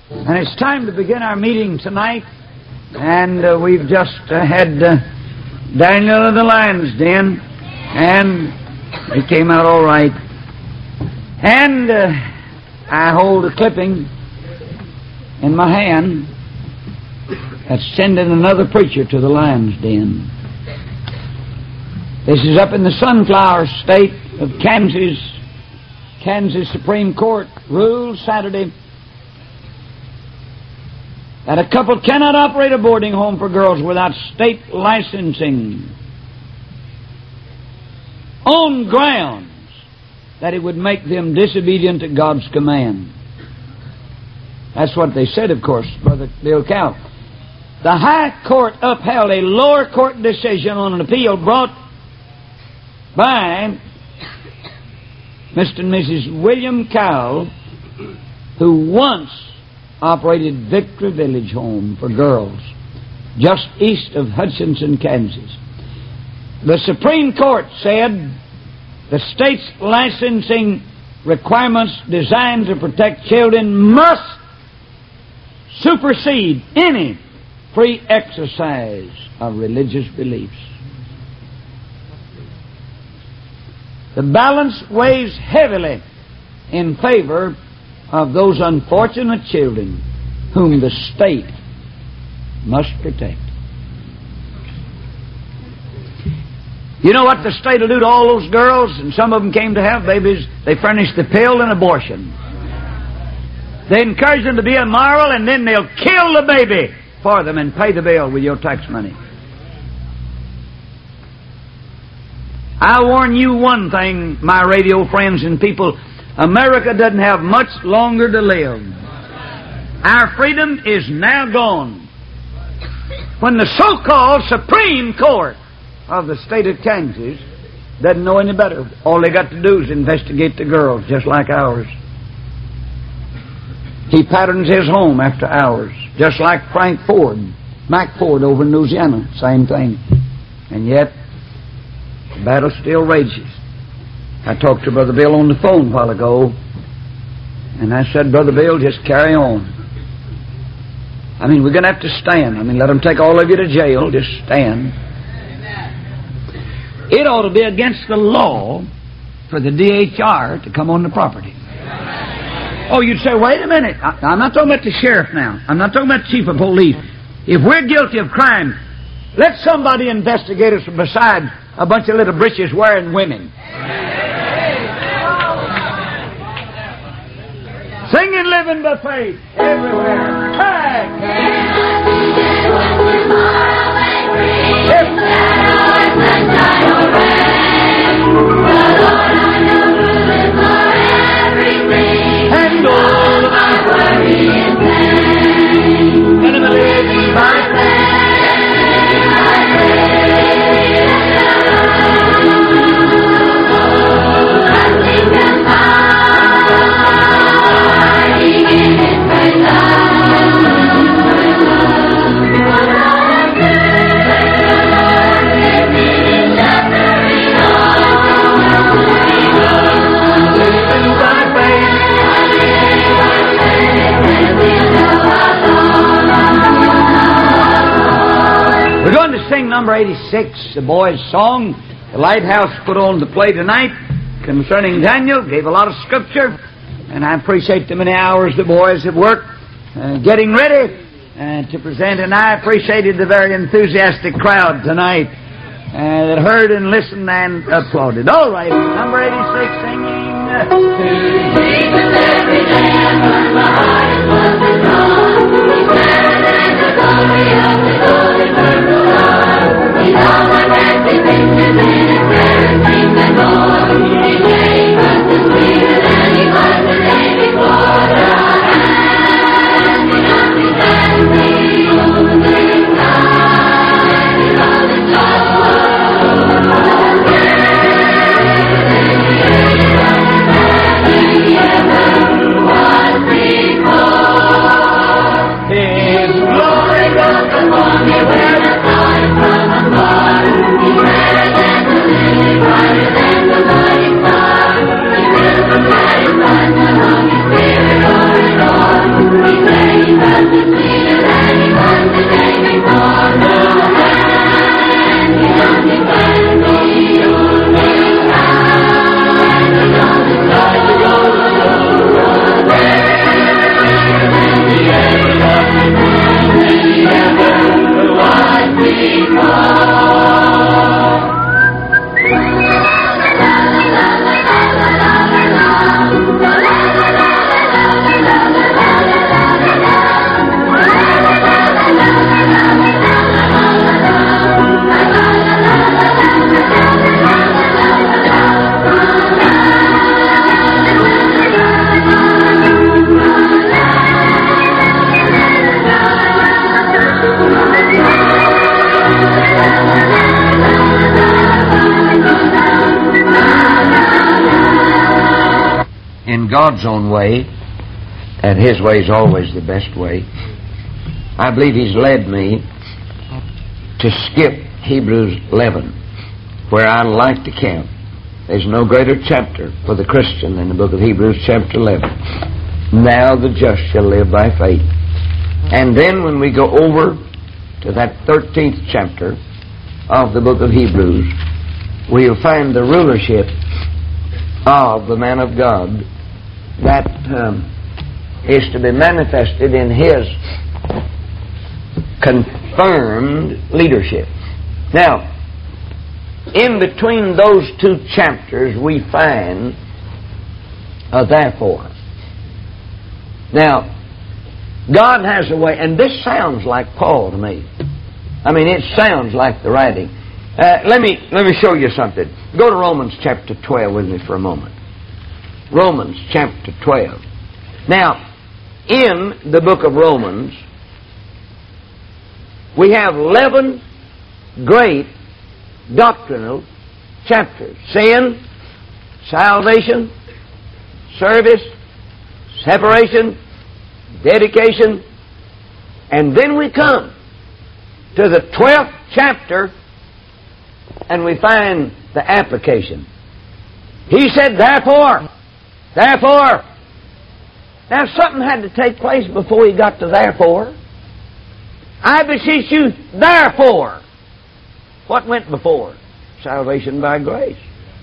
And it's time to begin our meeting tonight. And we've just had Daniel of the Lion's Den, and he came out all right. And I hold a clipping in my hand that's sending another preacher to the Lion's Den. This is up in the Sunflower State of Kansas. Kansas Supreme Court ruled Saturday that a couple cannot operate a boarding home for girls without state licensing on grounds that it would make them disobedient to God's command. That's what they said, of course, Brother Bill Cow. The High Court upheld a lower court decision on an appeal brought by Mr. and Mrs. William Cowell, who once operated Victory Village Home for girls just east of Hutchinson, Kansas. The Supreme Court said the state's licensing requirements designed to protect children must supersede any free exercise of religious beliefs. The balance weighs heavily in favor of those unfortunate children whom the state must protect. You know what the state will do to all those girls, and some of them came to have babies? They furnish the pill and abortion. They encourage them to be immoral, and then they'll kill the baby for them and pay the bill with your tax money. I warn you one thing, my radio friends and people, America doesn't have much longer to live. Our freedom is now gone. When the so-called Supreme Court of the state of Kansas doesn't know any better, all they got to do is investigate the girls, just like ours. He patterns his home after ours, just like Frank Ford, Mac Ford over in Louisiana, same thing. And yet, the battle still rages. I talked to Brother Bill on the phone a while ago, and I said, Brother Bill, just carry on. I mean, we're going to have to stand. I mean, let them take all of you to jail. Just stand. It ought to be against the law for the DHR to come on the property. Oh, you'd say, wait a minute. I'm not talking about the sheriff now. I'm not talking about the chief of police. If we're guilty of crime, let somebody investigate us beside a bunch of little breeches-wearing women. Singing, living by faith everywhere. And all my worry and pain, and I'm living by faith. We're going to sing number 86, the boys' song. The Lighthouse put on the play tonight concerning Daniel, gave a lot of scripture, and I appreciate the many hours the boys have worked getting ready to present, and I appreciated the very enthusiastic crowd tonight that heard and listened and applauded. All right, number 86, singing. To Jesus every day when my heart is full of song. He's better than the glory of the golden purple Lord. He's all my dancing pictures in his prayer things and more. He gave us the sweeter than he was the day before. The handing of his dancing golden time is all the joy. He ever was in God's own way, and His way is always the best way, I believe He's led me to skip Hebrews 11, where I like to camp. There's no greater chapter for the Christian than the book of Hebrews chapter 11. Now the just shall live by faith. And then when we go over to that 13th chapter of the book of Hebrews, we'll find the rulership of the man of God that is to be manifested in His confirmed leadership. Now, in between those two chapters, we find a therefore. Now, God has a way, and this sounds like Paul to me. I mean, it sounds like the writing. Let me show you something. Go to Romans chapter 12 with me for a moment. Romans chapter 12. Now, in the book of Romans, we have 11 great doctrinal chapters. Sin, salvation, service, separation, dedication, and then we come to the 12th chapter and we find the application. He said, therefore. Now something had to take place before he got to therefore. I beseech you, therefore. What went before? Salvation by grace.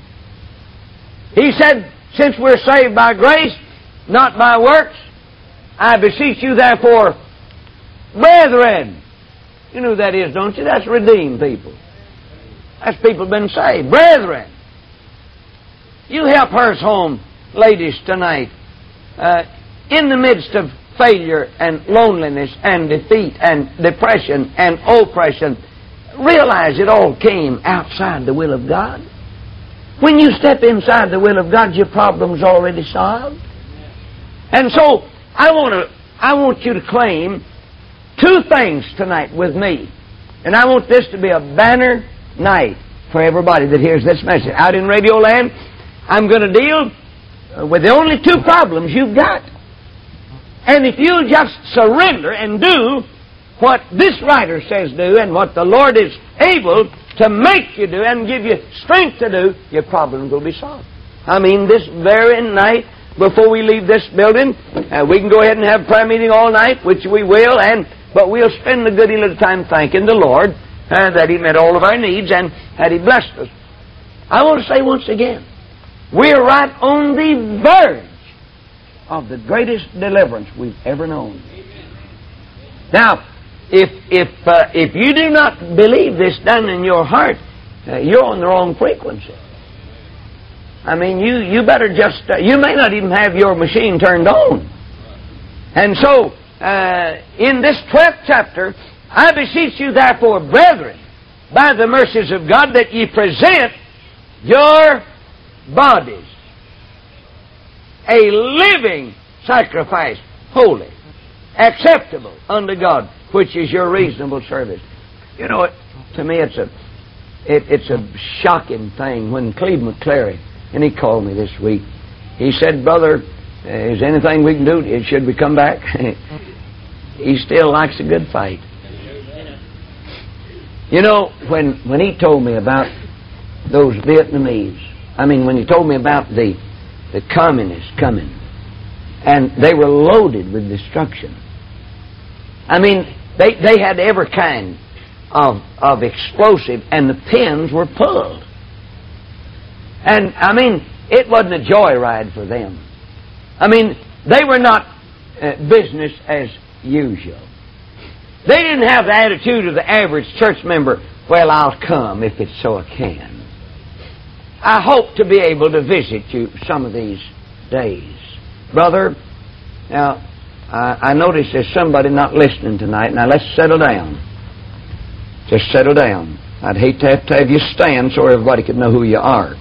He said, since we're saved by grace, not by works, I beseech you, therefore, brethren. You know who that is, don't you? That's redeemed people. That's people been saved. Brethren. You help hers home, ladies, tonight. In the midst of failure and loneliness and defeat and depression and oppression, realize it all came outside the will of God. When you step inside the will of God, your problem's already solved. And so, I want you to claim two things tonight with me. And I want this to be a banner night for everybody that hears this message. Out in Radio Land, I'm going to deal with the only two problems you've got. And if you'll just surrender and do what this writer says do and what the Lord is able to make you do and give you strength to do, your problems will be solved. I mean, this very night, before we leave this building, we can go ahead and have prayer meeting all night, which we will, but we'll spend a good deal of time thanking the Lord that He met all of our needs and that He blessed us. I want to say once again, we're right on the verge of the greatest deliverance we've ever known. Now, if you do not believe this down in your heart, you're on the wrong frequency. I mean, you better just, you may not even have your machine turned on. And so, in this 12th chapter, I beseech you therefore, brethren, by the mercies of God, that ye present your bodies a living sacrifice, holy, acceptable unto God, which is your reasonable service. You know, to me it's a shocking thing when Cleve McClary, and he called me this week, he said, brother, is there anything we can do? Should we come back? He still likes a good fight. You know, when he told me about those Vietnamese, I mean, when he told me about the communists coming, and they were loaded with destruction. I mean, they had every kind of explosive, and the pins were pulled. And, I mean, it wasn't a joyride for them. I mean, they were not business as usual. They didn't have the attitude of the average church member, well, I'll come if it's so I can. I hope to be able to visit you some of these days. Brother, now, I notice there's somebody not listening tonight. Now, let's settle down. Just settle down. I'd hate to have you stand so everybody could know who you are.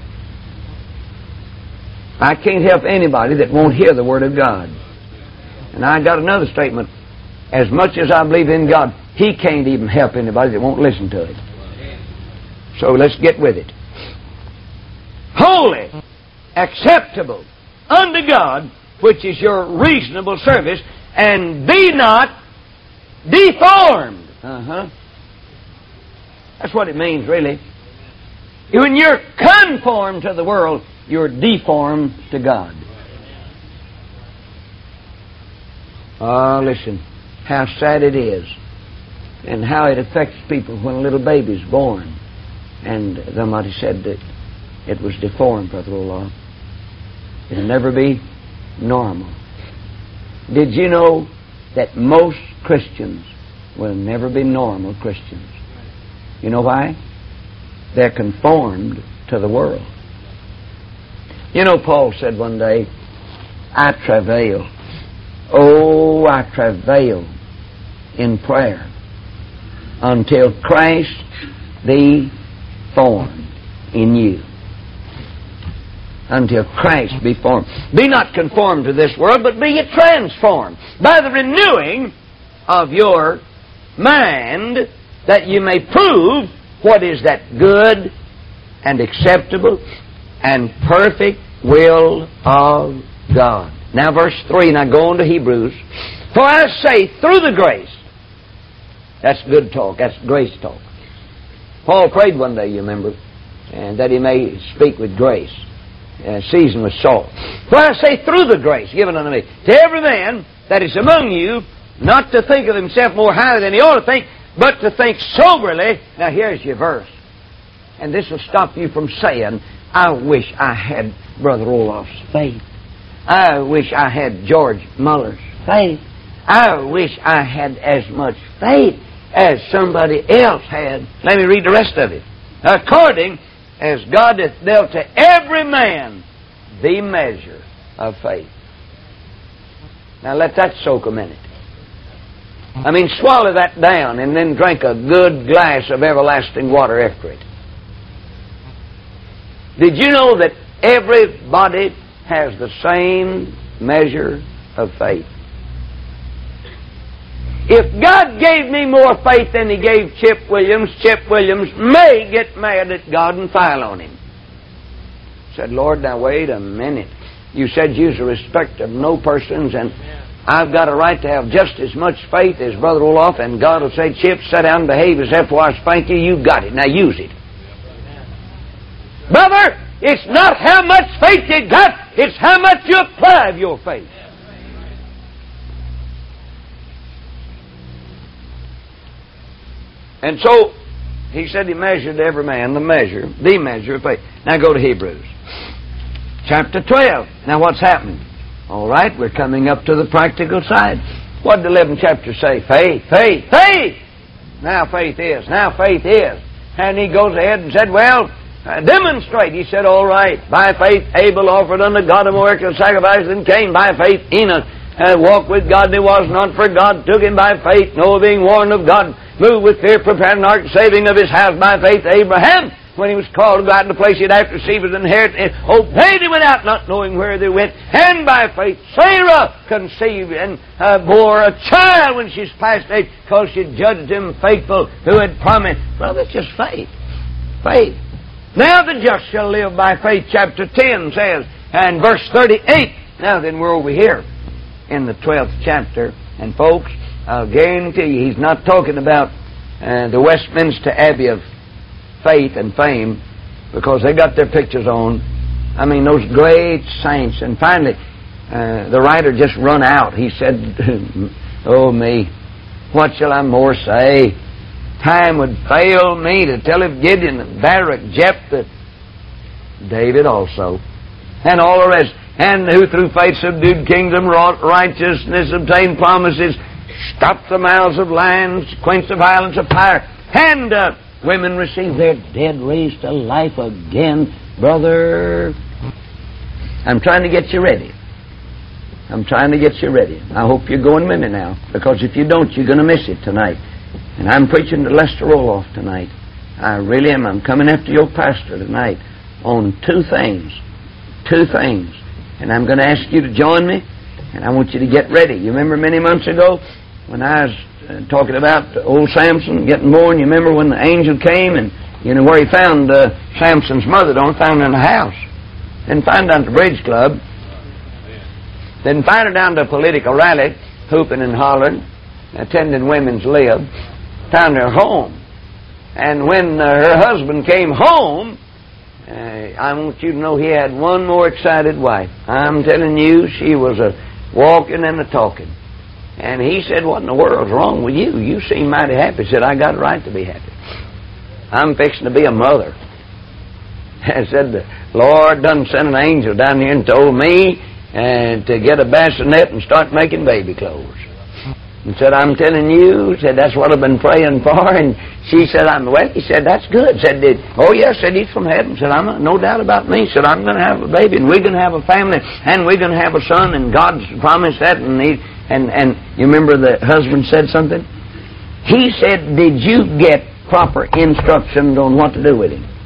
I can't help anybody that won't hear the Word of God. And I got another statement. As much as I believe in God, He can't even help anybody that won't listen to it. So let's get with it. Holy, acceptable unto God, which is your reasonable service, and be not deformed. That's what it means, really. When you're conformed to the world, you're deformed to God. Oh, listen, how sad it is, and how it affects people when a little baby's born, and somebody said that it was deformed, Brother Olaf. It'll never be normal. Did you know that most Christians will never be normal Christians? You know why? They're conformed to the world. You know, Paul said one day, I travail. Oh, I travail in prayer until Christ be formed in you. Until Christ be formed. Be not conformed to this world, but be ye transformed by the renewing of your mind, that you may prove what is that good and acceptable and perfect will of God. Now verse 3, now go on to Hebrews. For I say, through the grace. That's good talk. That's grace talk. Paul prayed one day, you remember, and that he may speak with grace, seasoned with salt. For I say, through the grace given unto me, to every man that is among you, not to think of himself more highly than he ought to think, but to think soberly. Now here's your verse. And this will stop you from saying, I wish I had Brother Olaf's faith. I wish I had George Muller's faith. I wish I had as much faith as somebody else had. Let me read the rest of it. According as God hath dealt to every man the measure of faith. Now let that soak a minute. I mean, swallow that down and then drink a good glass of everlasting water after it. Did you know that everybody has the same measure of faith? If God gave me more faith than He gave Chip Williams may get mad at God and file on Him. Said, Lord, now wait a minute. You said you's a respect of no persons, and I've got a right to have just as much faith as Brother Olaf, and God will say, Chip, sit down and behave yourself before I spank you. You've got it. Now use it. Brother, it's not how much faith you got, it's how much you apply of your faith. And so, he said He measured every man the measure of faith. Now go to Hebrews. Chapter 12. Now what's happening? All right, we're coming up to the practical side. What did the 11th chapter say? Faith, faith, faith! Now faith is. And he goes ahead and said, well, demonstrate. He said, all right, by faith Abel offered unto God a more excellent sacrifice than Cain. By faith Enoch walked with God, and he was not, for God took him by faith. Noah, being warned of God, moved with fear, prepared an ark, saving of his house. By faith Abraham, when he was called to go out in the place he had after received his inheritance, obeyed and went out, not knowing where they went. And by faith Sarah conceived and bore a child when she's past age, because she judged him faithful who had promised. Well, that's just faith. Faith. Now the just shall live by faith, chapter 10 says, and verse 38. Now then, we're over here in the 12th chapter. And folks, I'll guarantee you, he's not talking about the Westminster Abbey of faith and fame, because they got their pictures on. I mean, those great saints. And finally, the writer just run out. He said, oh me, what shall I more say? Time would fail me to tell of Gideon, Barak, Jephthah, David also, and all the rest, and who through faith subdued kingdom, wrought righteousness, obtained promises, stopped the mouths of lions, quenched the violence of fire, and women received their dead raised to life again. Brother, I'm trying to get you ready. I hope you're going with me now, because if you don't, you're going to miss it tonight. And I'm preaching to Lester Roloff tonight. I really am. I'm coming after your pastor tonight on two things. And I'm going to ask you to join me, and I want you to get ready. You remember many months ago when I was talking about old Samson getting born? You remember when the angel came and you know where he found Samson's mother? Don't find her in the house. Didn't find her at the bridge club. Then find her down to a political rally, hooping and hollering, attending women's lib. Found her home. And when her husband came home, I want you to know he had one more excited wife. I'm telling you, she was a walking and a talking. And he said, what in the world's wrong with you? You seem mighty happy. He said, I got a right to be happy. I'm fixing to be a mother. I said, the Lord done sent an angel down here and told me to get a bassinet and start making baby clothes. And said, I'm telling you, said, that's what I've been praying for. And she said, well, he said, that's good. Said, oh, yes, said, he's from heaven. Said, I'm no doubt about me. Said, I'm going to have a baby, and we're going to have a family, and we're going to have a son, and God's promised that. And you remember the husband said something? He said, did you get proper instructions on what to do with him?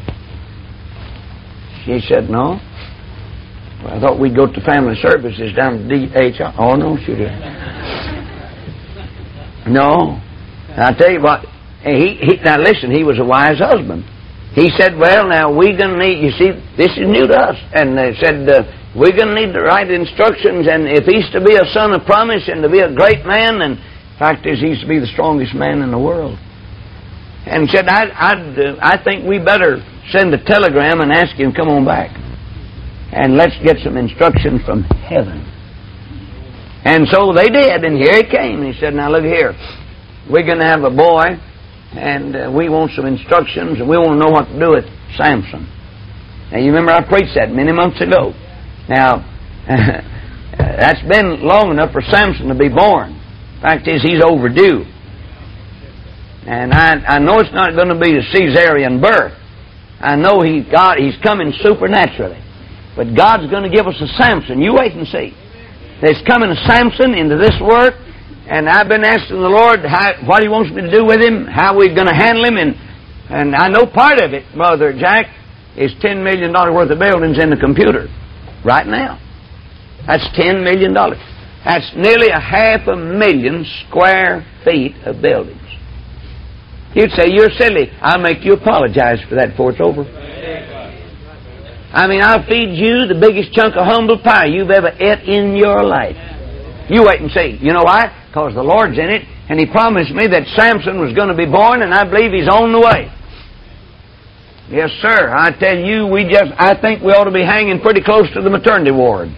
She said, no. Well, I thought we'd go to family services down to DHR. Oh, no, she didn't. No. I tell you what, now listen, he was a wise husband. He said, well, now we're going to need, you see, this is new to us. And they said, we're going to need the right instructions, and if he's to be a son of promise and to be a great man, and the fact is he's to be the strongest man in the world. And said, I think we better send a telegram and ask him to come on back. And let's get some instructions from heaven. And so they did, and here he came. He said, now look here, we're going to have a boy, and we want some instructions, and we want to know what to do with Samson. Now, you remember I preached that many months ago. Now, that's been long enough for Samson to be born. Fact is, he's overdue. And I know it's not going to be a cesarean birth. I know he's coming supernaturally. But God's going to give us a Samson. You wait and see. There's coming a Samson into this work, and I've been asking the Lord what He wants me to do with him, how we're going to handle him, and I know part of it, Brother Jack, is $10 million worth of buildings in the computer right now. That's $10 million. That's nearly 500,000 square feet of buildings. You'd say, you're silly. I'll make you apologize for that before it's over. I mean, I'll feed you the biggest chunk of humble pie you've ever ate in your life. You wait and see. You know why? Because the Lord's in it, and He promised me that Samson was going to be born, and I believe he's on the way. Yes, sir. I tell you, I think we ought to be hanging pretty close to the maternity ward.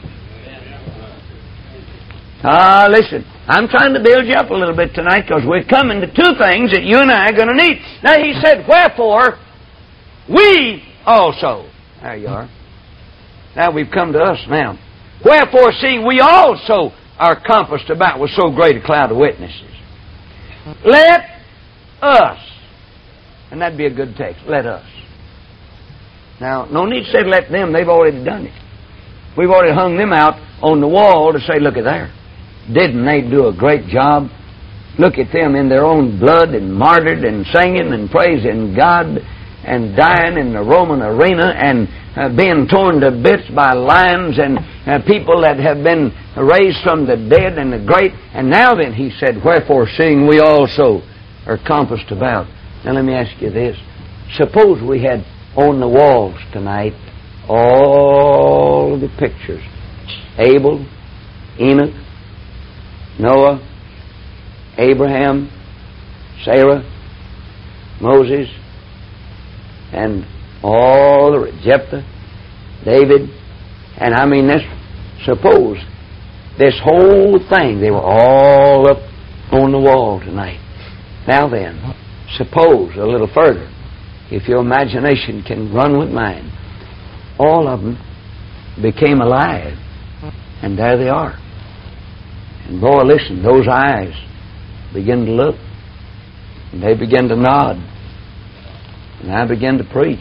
Listen, I'm trying to build you up a little bit tonight, because we're coming to two things that you and I are going to need. Now, He said, wherefore, we also... There you are. Now we've come to us now. Wherefore, seeing we also are compassed about with so great a cloud of witnesses, let us, and that'd be a good text, let us. Now, no need to say let them, they've already done it. We've already hung them out on the wall to say, look at there. Didn't they do a great job? Look at them in their own blood and martyred and singing and praising God and dying in the Roman arena and being torn to bits by lions and people that have been raised from the dead and the great. And now then, He said, wherefore, seeing we also are compassed about. Now let me ask you this. Suppose we had on the walls tonight all the pictures. Abel, Enoch, Noah, Abraham, Sarah, Moses, and all the Jephthah, David, and I mean this. Suppose this whole thing, they were all up on the wall tonight. Now then, suppose a little further, if your imagination can run with mine, all of them became alive, and there they are. And boy, listen, those eyes begin to look, and they begin to nod. And I began to preach.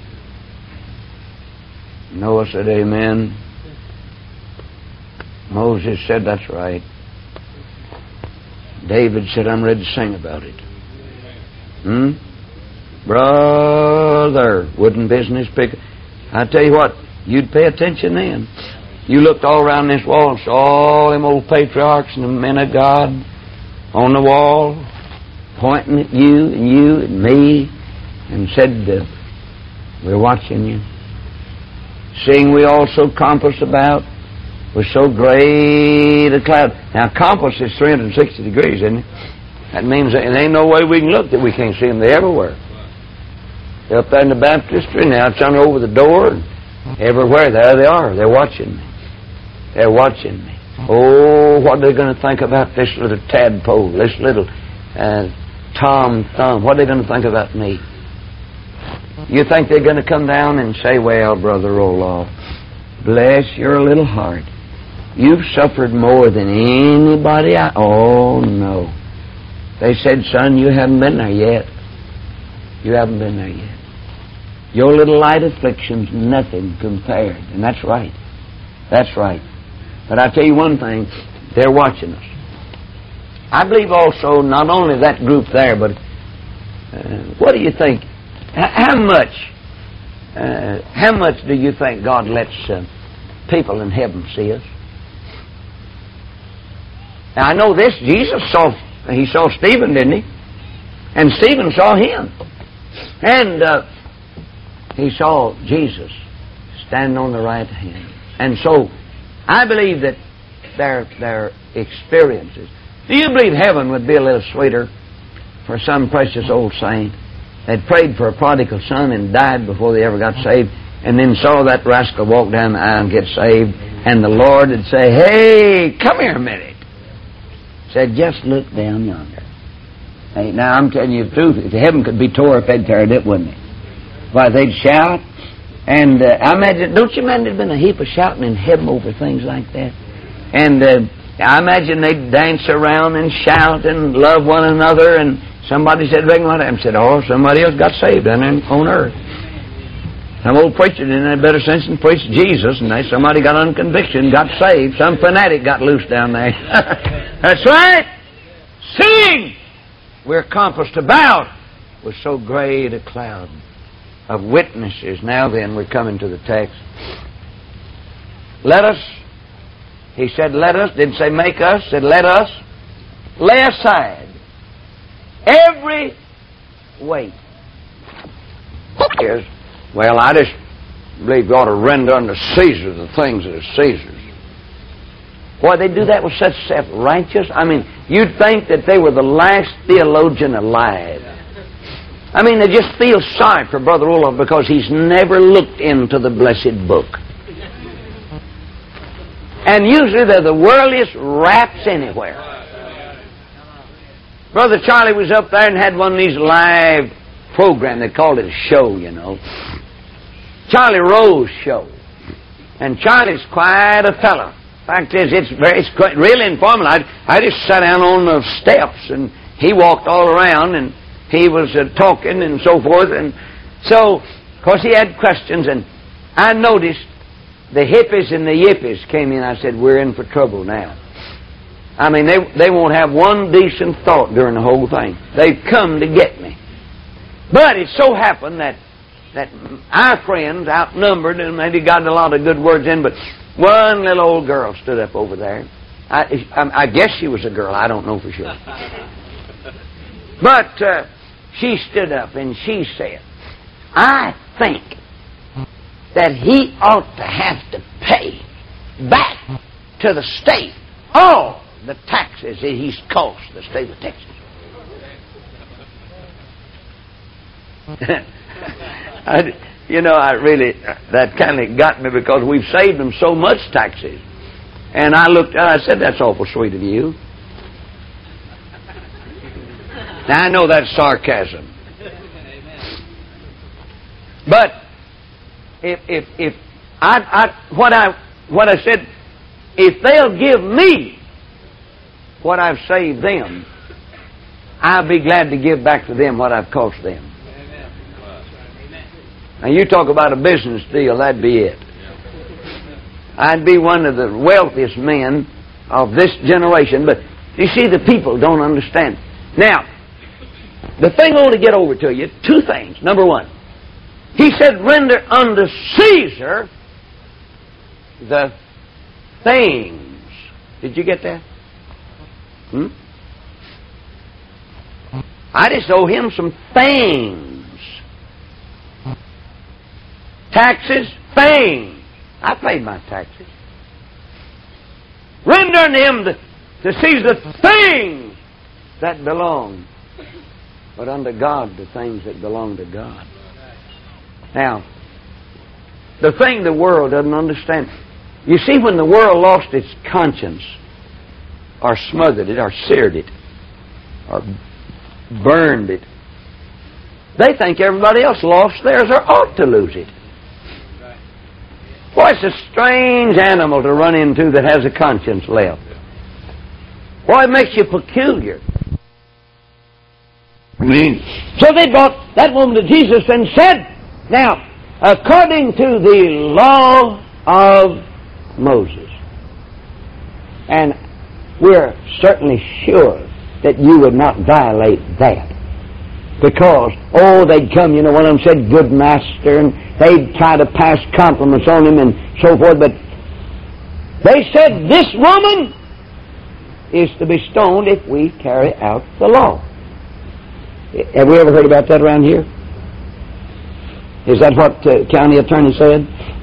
Noah said, amen. Moses said, that's right. David said, I'm ready to sing about it. Brother, wouldn't business pick... I tell you what, you'd pay attention then. You looked all around this wall and saw all them old patriarchs and the men of God on the wall, pointing at you and me, and said, we're watching you. Seeing we also compass about was so great a cloud. Now, compass is 360 degrees, isn't it? That means that there ain't no way we can look that we can't see them. They're everywhere. They're up there in the baptistry. Now it's on over the door. And everywhere. There they are. They're watching me. They're watching me. Oh, what are they going to think about this little tadpole, this little Tom Thumb? What are they going to think about me? You think they're going to come down and say, well, Brother Roloff, bless your little heart. You've suffered more than anybody Oh, no. They said, son, you haven't been there yet. You haven't been there yet. Your little light affliction's nothing compared. And that's right. That's right. But I tell you one thing, they're watching us. I believe also not only that group there, but what do you think? How much do you think God lets people in heaven see us? Now I know this, Jesus saw Stephen, didn't he? And Stephen saw him. And he saw Jesus standing on the right hand. And so I believe that their experiences. Do you believe heaven would be a little sweeter for some precious old saint that prayed for a prodigal son and died before they ever got saved, and then saw that rascal walk down the aisle and get saved, and the Lord would say, hey, come here a minute. Said, just look down yonder. Hey, now I'm telling you the truth. If heaven could be tore up, they'd tear it up, wouldn't they? Why, they'd shout. And I imagine, don't you imagine there'd been a heap of shouting in heaven over things like that? And I imagine they'd dance around and shout and love one another. And somebody said, "Bring what?" And said, "Oh, somebody else got saved down there on earth. Some old preacher didn't have better sense than preach Jesus, and somebody got on conviction, got saved. Some fanatic got loose down there." That's right. Sing! We're compassed about with so great a cloud of witnesses. Now then, we're coming to the text. Let us, he said, let us, didn't say make us, said let us lay aside every weight. Yes. Well, I just believe you ought to render unto Caesar the things that are Caesar's. Boy, they do that with such self-righteous. I mean, you'd think that they were the last theologian alive. I mean, they just feel sorry for Brother Roloff because he's never looked into the blessed book. And usually they're the worldliest rats anywhere. Brother Charlie was up there and had one of these live programs. They called it a show, you know. Charlie Rose Show. And Charlie's quite a fellow. Fact is, it's really informal. I just sat down on the steps and he walked all around and he was talking and so forth. And so, of course, he had questions, and I noticed the hippies and the yippies came in. I said, we're in for trouble now. I mean, they won't have one decent thought during the whole thing. They've come to get me. But it so happened that our friends outnumbered, and maybe got a lot of good words in, but one little old girl stood up over there. I guess she was a girl. I don't know for sure. But she stood up and she said, I think that he ought to have to pay back to the state all the taxes that he's cost the state of Texas. That kind of got me because we've saved them so much taxes. And I looked at it, I said, that's awful sweet of you. Now, I know that's sarcasm. But if what I said, if they'll give me what I've saved them, I'll be glad to give back to them what I've cost them. Now, you talk about a business deal, that'd be it. I'd be one of the wealthiest men of this generation, but you see, the people don't understand. Now, the thing I want to get over to you, two things. Number one, he said, render unto Caesar the things. Did you get that? I just owe him some things. Taxes, things. I paid my taxes. Render unto him to seize the things that belong, but unto God the things that belong to God. Now, the thing the world doesn't understand. You see, when the world lost its conscience, or smothered it, or seared it, or burned it, they think everybody else lost theirs or ought to lose it. Boy, it's a strange animal to run into that has a conscience left. Boy, it makes you peculiar. So they brought that woman to Jesus and said, now, according to the law of Moses, and we're certainly sure that you would not violate that. Because, they'd come, one of them said, good master, and they'd try to pass compliments on him and so forth, but they said, this woman is to be stoned if we carry out the law. Have we ever heard about that around here? Is that what the county attorney said?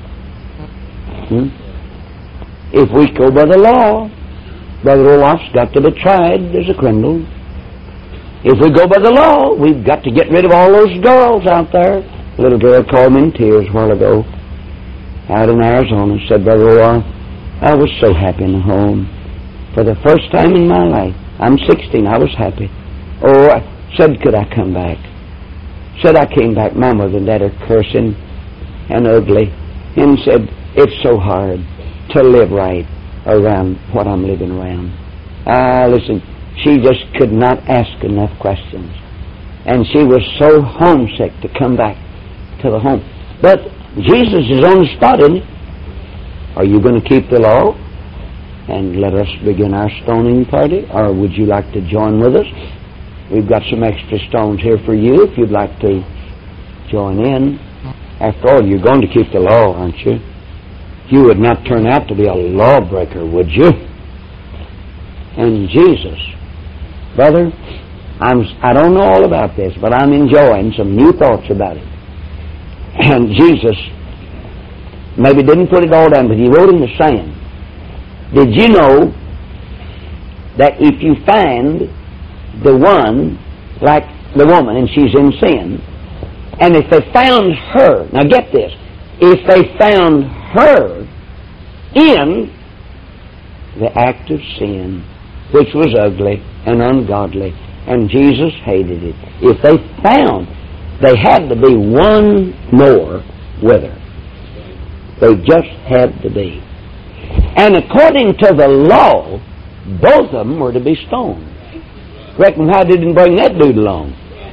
If we go by the law, Brother Olaf's got to be tried as a criminal. If we go by the law, we've got to get rid of all those girls out there. A little girl called me in tears a while ago out in Arizona. Said, Brother Olaf, I was so happy in the home. For the first time in my life, I'm 16, I was happy. I said, could I come back? Said, I came back. My mother and dad are cursing and ugly. And said, it's so hard to live right around what I'm living around. Listen, she just could not ask enough questions. And she was so homesick to come back to the home. But Jesus is on the spot, isn't he? Are you going to keep the law and let us begin our stoning party? Or would you like to join with us? We've got some extra stones here for you if you'd like to join in. After all, you're going to keep the law, aren't you? You would not turn out to be a lawbreaker, would you? And Jesus, brother, I don't know all about this, but I'm enjoying some new thoughts about it. And Jesus maybe didn't put it all down, but he wrote in the sand. Did you know that if you find the one, like the woman, and she's in sin, and if they found her, now get this, if they found her in the act of sin, which was ugly and ungodly, and Jesus hated it, if they found, they had to be one more with her. They just had to be. And according to the law, both of them were to be stoned. Reckon how didn't bring that dude along?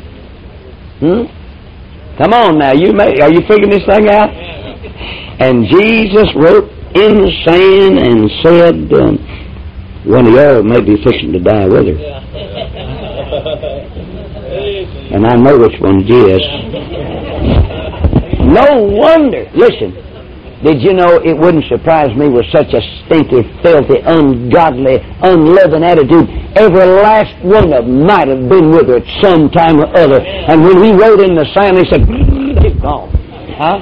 Come on now, are you figuring this thing out? And Jesus wrote in the sand and said, one of y'all may be fixing to die with her. And I know which one it is. No wonder. Listen, did you know it wouldn't surprise me with such a stinky, filthy, ungodly, unloving attitude? Every last one of them might have been with her at some time or other. And when he wrote in the sand, he said, they've gone. Huh?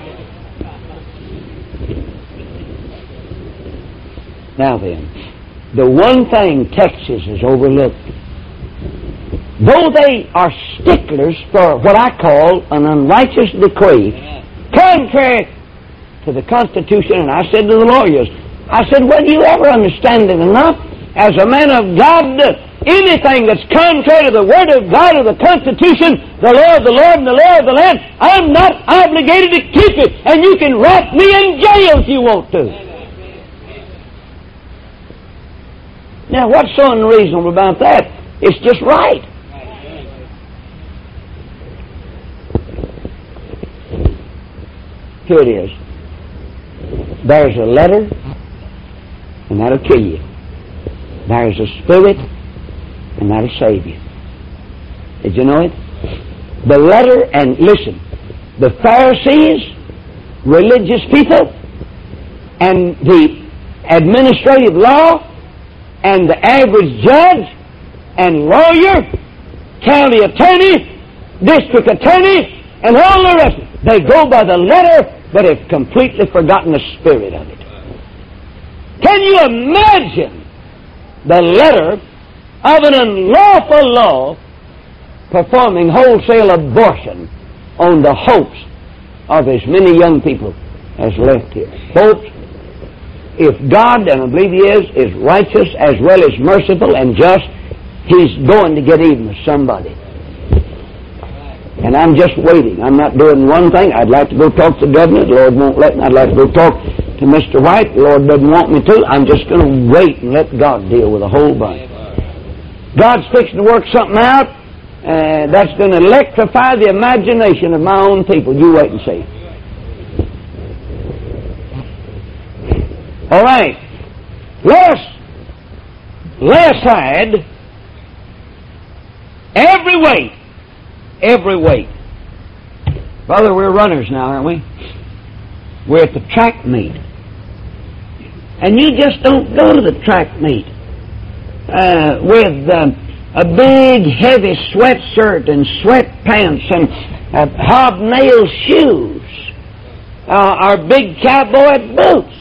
Now then, the one thing Texas has overlooked, though they are sticklers for what I call an unrighteous decree, contrary to the Constitution, and I said to the lawyers, I said, will you ever understand it enough as a man of God, anything that's contrary to the Word of God or the Constitution, the law of the Lord and the law of the land, I'm not obligated to keep it, and you can wrap me in jail if you want to. Now, what's so unreasonable about that? It's just right. Here it is. There's a letter, and that'll kill you. There's a spirit, and that'll save you. Did you know it? The letter, and listen, the Pharisees, religious people, and the administrative law, and the average judge, and lawyer, county attorney, district attorney, and all the rest of it. They go by the letter, but have completely forgotten the spirit of it. Can you imagine the letter of an unlawful law performing wholesale abortion on the hopes of as many young people as left here? Folks, if God, and I believe He is righteous as well as merciful and just, He's going to get even with somebody. And I'm just waiting. I'm not doing one thing. I'd like to go talk to the governor. The Lord won't let me. I'd like to go talk to Mr. White. The Lord doesn't want me to. I'm just going to wait and let God deal with a whole bunch. God's fixing to work something out that's going to electrify the imagination of my own people. You wait and see. All right. Let us lay aside every weight. Every weight. Brother, we're runners now, aren't we? We're at the track meet. And you just don't go to the track meet with a big, heavy sweatshirt and sweatpants and hobnail shoes or big cowboy boots.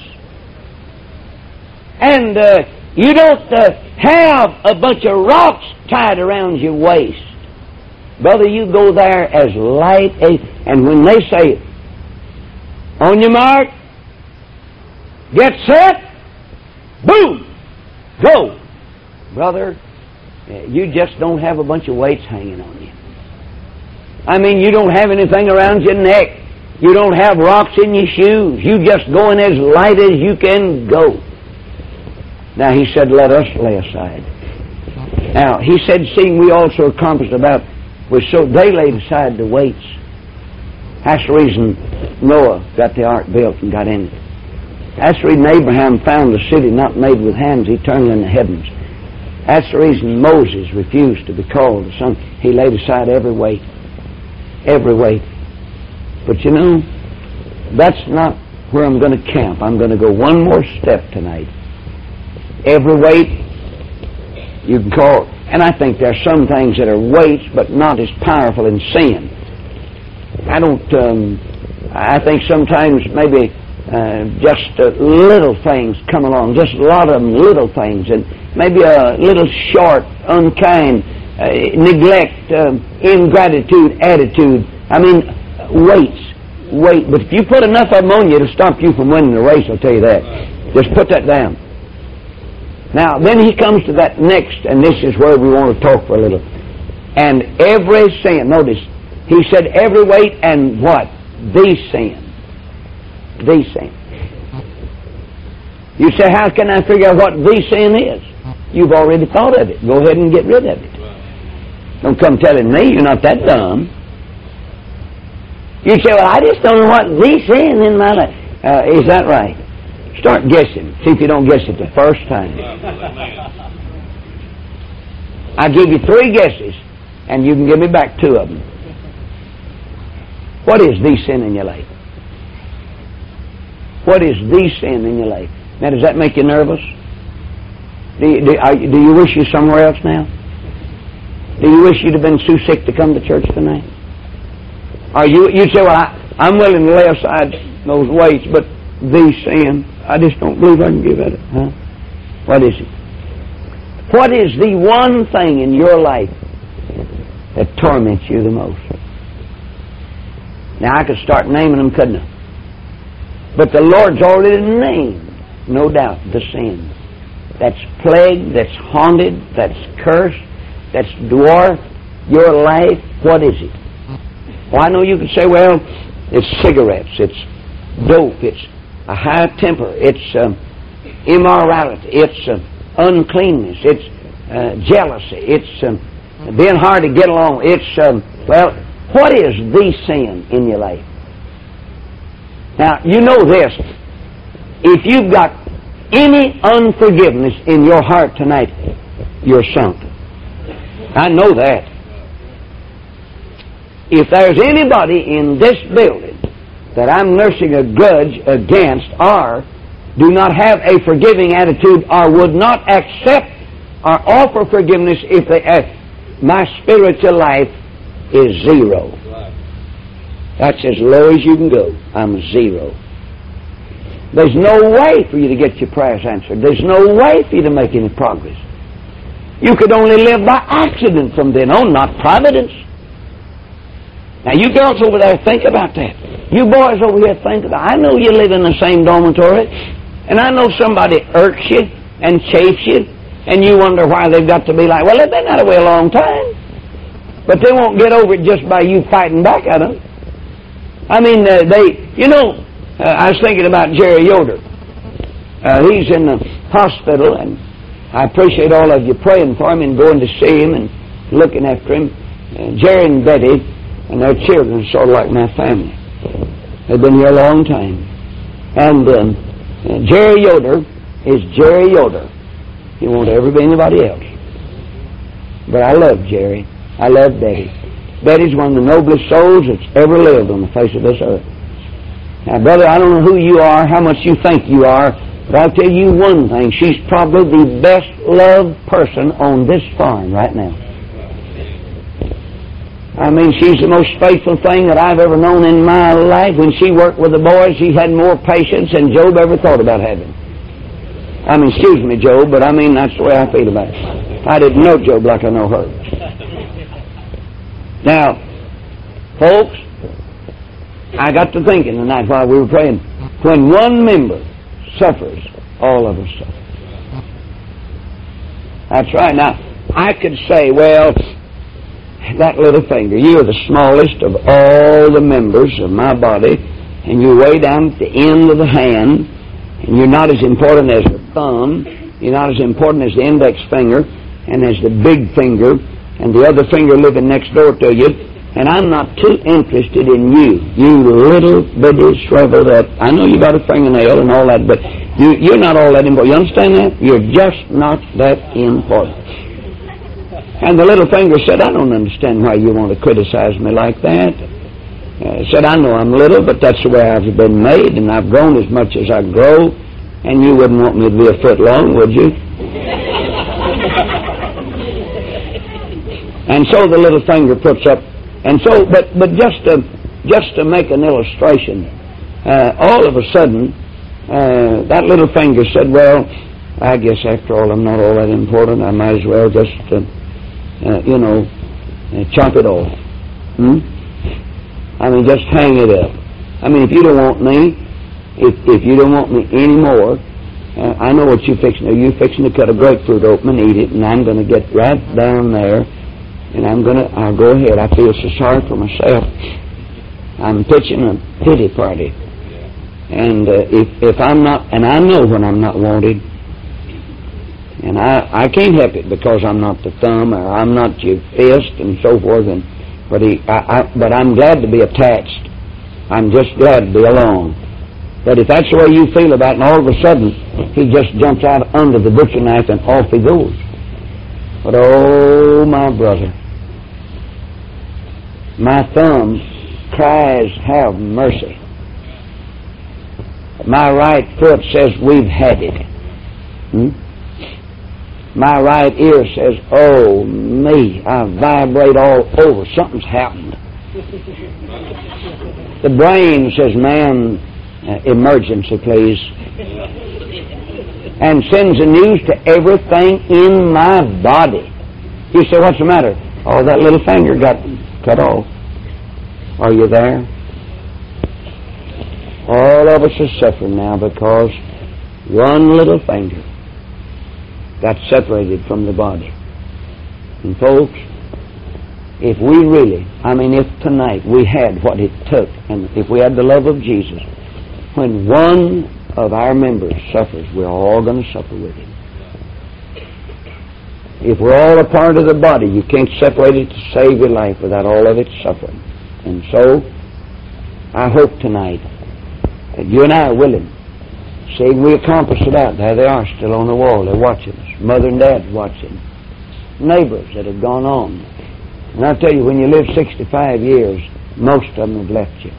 And you don't have a bunch of rocks tied around your waist. Brother, you go there as light as... And when they say, on your mark, get set, boom, go. Brother, you just don't have a bunch of weights hanging on you. I mean, you don't have anything around your neck. You don't have rocks in your shoes. You just going as light as you can go. Now, He said, let us lay aside. Now, He said, seeing we also accomplished about... So they laid aside the weights. That's the reason Noah got the ark built and got in it. That's the reason Abraham found a city not made with hands, eternal in the heavens. That's the reason Moses refused to be called the son. He laid aside every weight. Every weight. But you know, that's not where I'm going to camp. I'm going to go one more step tonight. Every weight you can call... And I think there are some things that are weights, but not as powerful in sin. I think sometimes maybe just little things come along, just a lot of them little things, and maybe a little short, unkind, neglect, ingratitude, attitude. I mean, weight. But if you put enough of them on you, it'll stop you from winning the race, I'll tell you that. Just put that down. Now, then He comes to that next, and this is where we want to talk for a little. And every sin, notice, He said every weight and what? The sin. The sin. You say, how can I figure out what the sin is? You've already thought of it. Go ahead and get rid of it. Don't come telling me, you're not that dumb. You say, well, I just don't know what the sin in my life. Is that right? Start guessing. See if you don't guess it the first time. I give you 3 guesses, and you can give me back 2 of them. What is the sin in your life? What is the sin in your life? Now, does that make you nervous? Do you wish you somewhere else now? Do you wish you'd have been too sick to come to church tonight? Or you say, well, I'm willing to lay aside those weights, but the sin, I just don't believe I can give it. Huh? What is it? What is the one thing in your life that torments you the most? Now, I could start naming them, couldn't I? But the Lord's already named, no doubt, the sin. That's plagued, that's haunted, that's cursed, that's dwarfed your life. What is it? Well, I know you could say, well, it's cigarettes, it's dope, it's a high temper, it's immorality, it's uncleanness, it's jealousy, it's being hard to get along. It's, well, what is the sin in your life? Now, you know this. If you've got any unforgiveness in your heart tonight, you're sunk. I know that. If there's anybody in this building that I'm nursing a grudge against, or do not have a forgiving attitude, or would not accept or offer forgiveness if they my spiritual life is 0. That's as low as you can go. I'm 0. There's no way for you to get your prayers answered. There's no way for you to make any progress. You could only live by accident from then on, not providence. Now, you girls over there, think about that. You boys over here, think about it. I know you live in the same dormitory, and I know somebody irks you and chafes you, and you wonder why they've got to be like, well, they've been that way a long time. But they won't get over it just by you fighting back at them. I mean, I was thinking about Jerry Yoder. He's in the hospital, and I appreciate all of you praying for him and going to see him and looking after him. Jerry and Betty and their children are sort of like my family. They've been here a long time. And Jerry Yoder is Jerry Yoder. He won't ever be anybody else. But I love Jerry. I love Betty. Betty's one of the noblest souls that's ever lived on the face of this earth. Now, brother, I don't know who you are, how much you think you are, but I'll tell you one thing. She's probably the best loved person on this farm right now. I mean, she's the most faithful thing that I've ever known in my life. When she worked with the boys, she had more patience than Job ever thought about having. I mean, excuse me, Job, but I mean, that's the way I feel about it. I didn't know Job like I know her. Now, folks, I got to thinking tonight while we were praying, when one member suffers, all of us suffer. That's right. Now, I could say, well, that little finger, you are the smallest of all the members of my body, and you're way down at the end of the hand, and you're not as important as the thumb, you're not as important as the index finger, and as the big finger, and the other finger living next door to you, and I'm not too interested in you, you little bitty shriveled up. I know you got a fingernail and all that, but you're not all that important. You understand that? You're just not that important. And the little finger said, I don't understand why you want to criticize me like that. Said, I know I'm little, but that's the way I've been made, and I've grown as much as I grow, and you wouldn't want me to be a foot long, would you? And so the little finger puts up, and so, but just to make an illustration, all of a sudden, that little finger said, well, I guess after all I'm not all that important, I might as well just, chop it off. I mean, just hang it up. I mean, if you don't want me, if you don't want me anymore, I know what you're fixing to do. You're fixing to cut a grapefruit open and eat it, and I'm going to get right down there, and I'll go ahead. I feel so sorry for myself. I'm pitching a pity party. And if I'm not, and I know when I'm not wanted, and I can't help it because I'm not the thumb or I'm not your fist and so forth. But I'm glad to be attached. I'm just glad to be along. But if that's the way you feel about it, and all of a sudden he just jumps out under the butcher knife and off he goes. But oh, my brother, my thumb cries, have mercy. My right foot says, we've had it. My right ear says, oh, me. I vibrate all over. Something's happened. The brain says, man, emergency, please. And sends the news to everything in my body. You say, what's the matter? Oh, that little finger got cut off. Are you there? All of us are suffering now because one little finger got separated from the body. And folks, if we really, if tonight we had what it took, and if we had the love of Jesus, when one of our members suffers, we're all going to suffer with him. If we're all a part of the body, you can't separate it to save your life without all of its suffering. And so, I hope tonight that you and I are willing. See, we accomplished it out. There they are, still on the wall. They're watching us. Mother and Dad watching. Neighbors that have gone on. And I'll tell you, when you live 65 years, most of them have left you.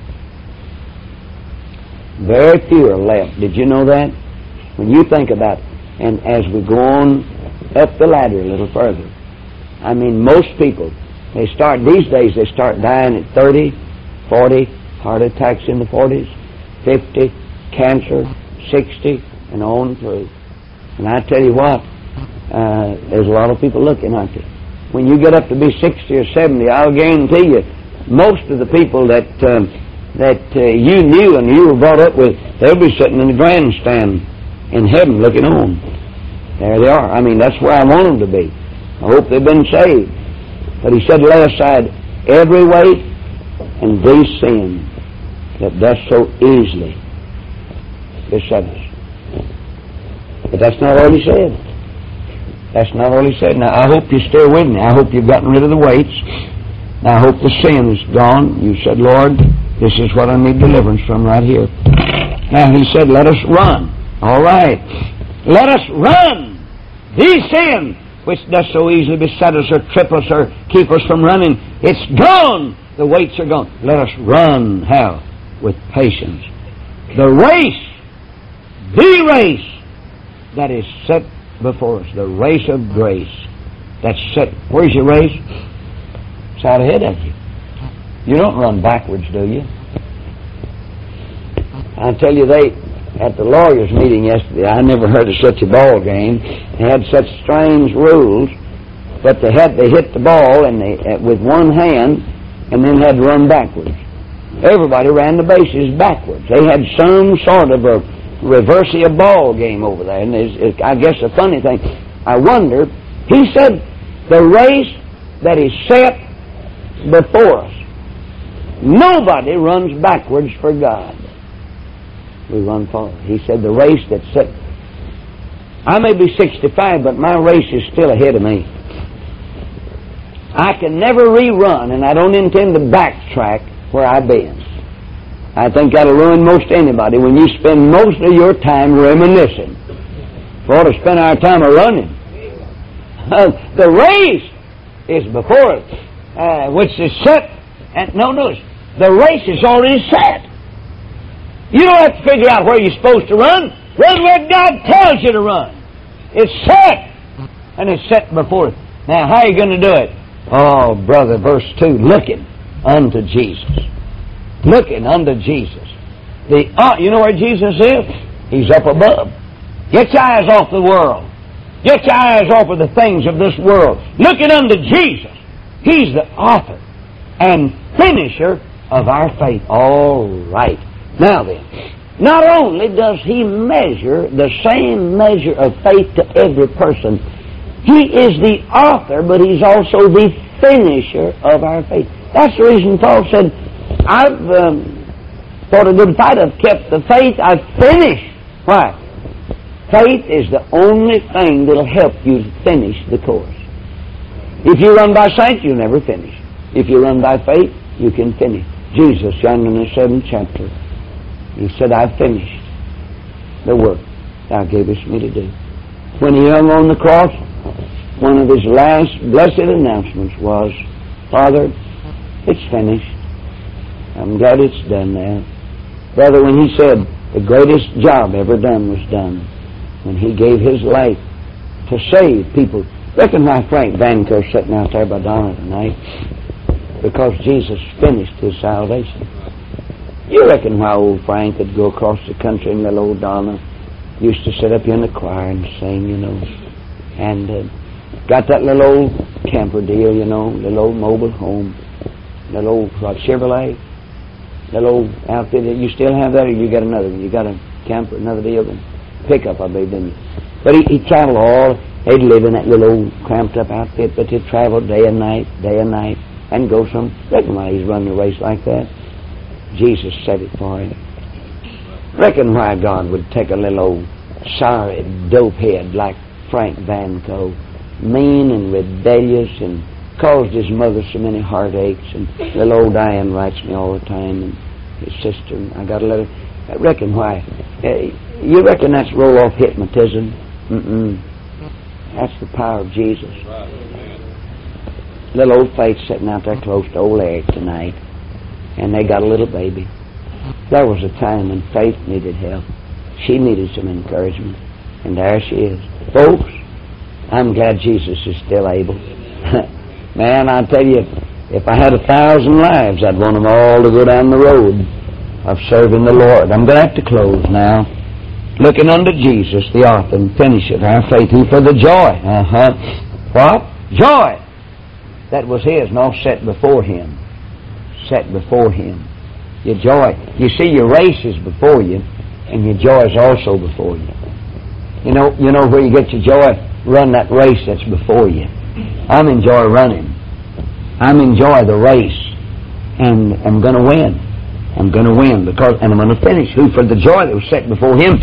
Very few are left. Did you know that? When you think about it, and as we go on up the ladder a little further, most people, these days they start dying at 30, 40, heart attacks in the 40s, 50, cancer, 60, and on through. And I tell you what, there's a lot of people looking, aren't there? When you get up to be 60 or 70, I'll guarantee you, most of the people that you knew and you were brought up with, they'll be sitting in the grandstand in heaven looking on. There they are. I mean, that's where I want them to be. I hope they've been saved. But he said, lay aside every weight and these sins that does so easily beset us. But that's not all he said. That's not all he said. Now, I hope you're still with me. I hope you've gotten rid of the weights. Now, I hope the sin is gone. You said, Lord, this is what I need deliverance from right here. Now, he said, let us run. All right. Let us run. These sins, which does so easily beset us or trip us or keep us from running, it's gone. The weights are gone. Let us run. How? With patience. The race that is set before us, the race of grace that's set. Where's your race? It's out ahead of you. You don't run backwards, do you? I tell you, at the lawyers' meeting yesterday, I never heard of such a ball game. They had such strange rules, but they hit the ball and with one hand, and then had to run backwards. Everybody ran the bases backwards. They had some sort of a reverse-a ball game over there, and I guess a funny thing. I wonder. He said, the race that is set before us. Nobody runs backwards for God. We run forward. He said the race that's set. I may be 65, but my race is still ahead of me. I can never rerun, and I don't intend to backtrack where I've been. I think that'll ruin most anybody when you spend most of your time reminiscing. We ought to spend our time running. The race is before us, which is set. And notice, the race is already set. You don't have to figure out where you're supposed to run. Run where God tells you to run. It's set. And it's set before us. Now, how are you going to do it? Oh, brother, verse 2, looking unto Jesus. Looking unto Jesus. You know where Jesus is? He's up above. Get your eyes off the world. Get your eyes off of the things of this world. Looking unto Jesus. He's the author and finisher of our faith. All right. Now then, not only does He measure the same measure of faith to every person, He is the author, but He's also the finisher of our faith. That's the reason Paul said, I've fought a good fight, I've kept the faith, I've finished. Why? Faith is the only thing that'll help you finish the course. If you run by sight, you'll never finish. If you run by faith, you can finish. Jesus, yonder in the 7th chapter, He said, I've finished the work Thou gavest me to do. When He hung on the cross, one of His last blessed announcements was, Father, it's finished. I'm glad it's done now. Brother, when He said the greatest job ever done was done, when He gave His life to save people. Reckon why Frank Vanco's sitting out there by Donna tonight? Because Jesus finished His salvation. You reckon why old Frank would go across the country and little old Donna used to sit up here in the choir and sing, you know, and got that little old camper deal, you know, little old mobile home, little old Chevrolet, little old outfit. You still have that, or you got another one? You got a camper, another deal, pickup, I believe, didn't you? But he traveled all. They'd live in that little old cramped up outfit, but he'd travel day and night, and go some. Reckon why he's running a race like that? Jesus said it for him. Reckon why God would take a little old sorry dopehead like Frank Vanco, mean and rebellious, and caused his mother so many heartaches, and little old Diane writes me all the time, and his sister, and I got a letter. I reckon why. You reckon that's roll-off hypnotism? That's the power of Jesus. Little old Faith sitting out there close to old Eric tonight, and they got a little baby. There was a time when Faith needed help. She needed some encouragement, and there she is. Folks, I'm glad Jesus is still able. Man, I tell you, if I had 1,000 lives, I'd want them all to go down the road of serving the Lord. I'm going to have to close now. looking unto Jesus, the author and finisher of our faith, who for the joy, what? Joy that was His, and all set before Him. Set before Him. Your joy. You see, your race is before you, and your joy is also before you. You know where you get your joy? Run that race that's before you. I'm enjoy running. I'm enjoy the race, and I'm going to win. I'm going to win and I'm going to finish. Who for the joy that was set before Him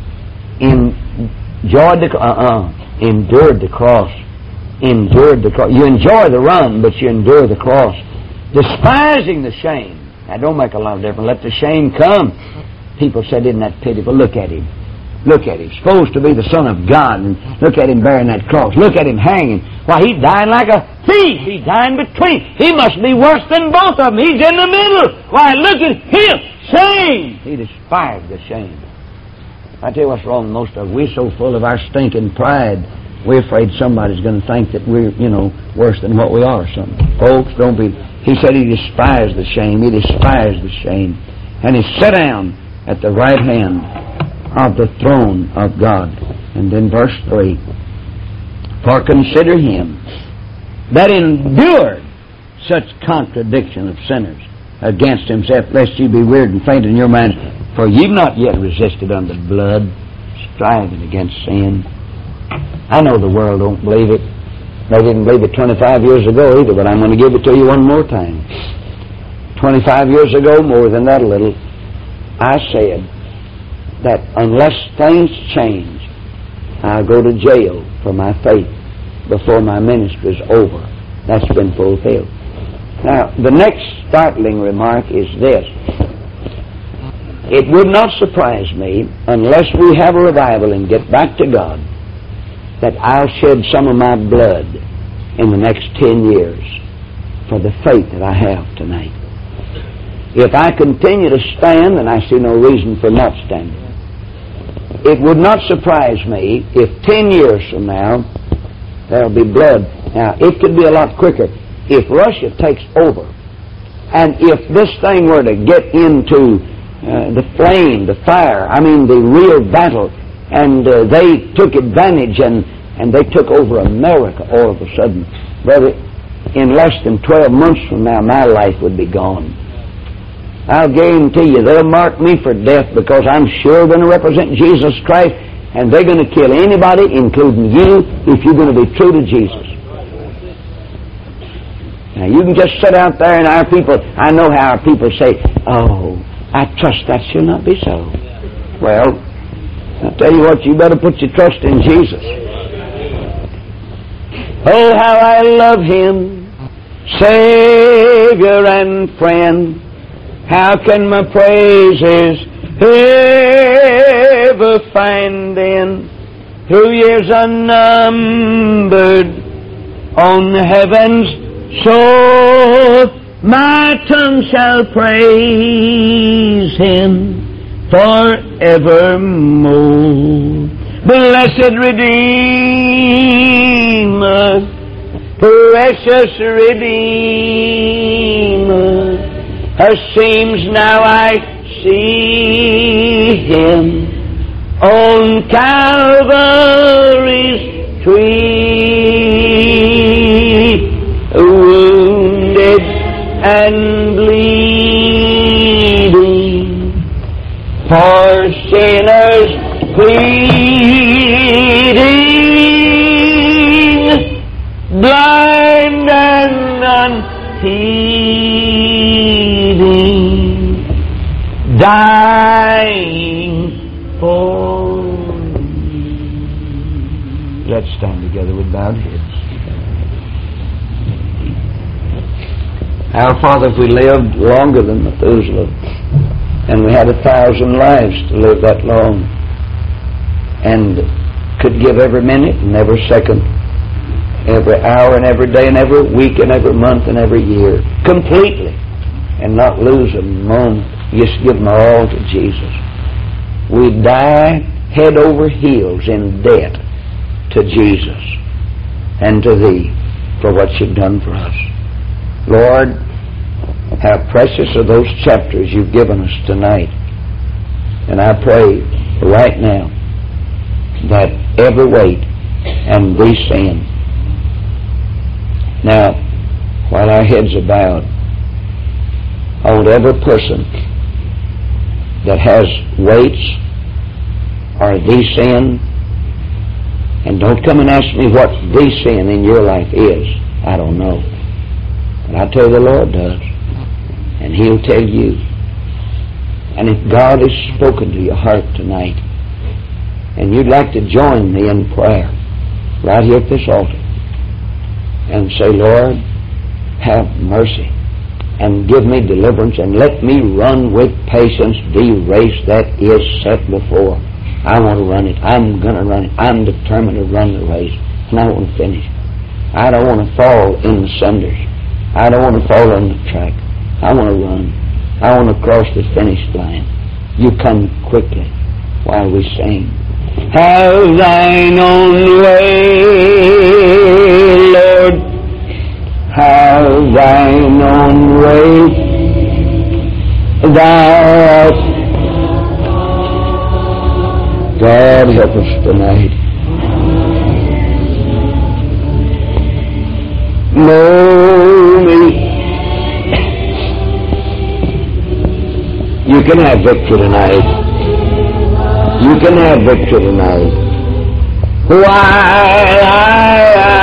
endured the cross. Endured the cross. You enjoy the run, but you endure the cross, despising the shame. Now, don't make a lot of difference. Let the shame come. People said, "Isn't that pitiful? Look at him. Look at him. Supposed to be the Son of God, and look at him bearing that cross. Look at him hanging. Why, he's dying like a thief. He's dying between. He must be worse than both of them. He's in the middle. Why, look at him. Shame." He despised the shame. I tell you what's wrong with most of us. We're so full of our stinking pride, we're afraid somebody's going to think that we're, worse than what we are or something. Folks, don't be... He said He despised the shame. He despised the shame. And He sat down at the right hand of the throne of God. And then verse 3, for consider Him that endured such contradiction of sinners against Himself, lest you be wearied and faint in your minds. For you've not yet resisted unto blood, striving against sin. I know the world don't believe it. They didn't believe it 25 years ago either, but I'm going to give it to you one more time. 25 years ago, more than that a little, I said that unless things change, I'll go to jail for my faith before my ministry's over. That's been fulfilled. Now, the next startling remark is this. It would not surprise me, unless we have a revival and get back to God, that I'll shed some of my blood in the next 10 years for the faith that I have tonight. If I continue to stand, then I see no reason for not standing. It would not surprise me if 10 years from now there'll be blood. Now, it could be a lot quicker. If Russia takes over, and if this thing were to get into the flame, the fire, the real battle, and they took advantage and they took over America all of a sudden, brother, in less than 12 months from now, my life would be gone. I'll guarantee you they'll mark me for death, because I'm sure going to represent Jesus Christ, and they're going to kill anybody, including you, if you're going to be true to Jesus. Now, you can just sit out there, and our people, I know how our people say, "Oh, I trust that shall not be so." Well, I'll tell you what, you better put your trust in Jesus. Oh, how I love Him, Savior and friend. How can my praises ever find end? Through years unnumbered on heaven's shore, my tongue shall praise Him forevermore. Blessed Redeemer, precious Redeemer, her seams now I see Him on Calvary's tree, wounded and bleeding, for sinners pleading, blind and unheeding, dying for me. Let's stand together with bowed heads. Our Father, if we lived longer than Methuselah, and we had 1,000 lives to live that long, and could give every minute and every second, every hour and every day and every week and every month and every year, completely, and not lose a moment, just give them all to Jesus, we die head over heels in debt to Jesus and to Thee for what You've done for us. Lord, how precious are those chapters You've given us tonight. And I pray right now that every weight and these sin. Now, while our heads are bowed, I want every person that has weights or these sin, and don't come and ask me what these sin in your life is. I don't know. But I tell you the Lord does. And He'll tell you. And if God has spoken to your heart tonight, and you'd like to join me in prayer right here at this altar, and say, Lord, have mercy, and give me deliverance, and let me run with patience the race that is set before. I want to run it. I'm going to run it. I'm determined to run the race, and I want to finish. I don't want to fall in the cinders. I don't want to fall on the track. I want to run. I want to cross the finish line. You come quickly while we sing. Have thine own way, Lord. Have thine own way. Thou God help us tonight. Know me. You can have victory tonight. You can have victory tonight. While I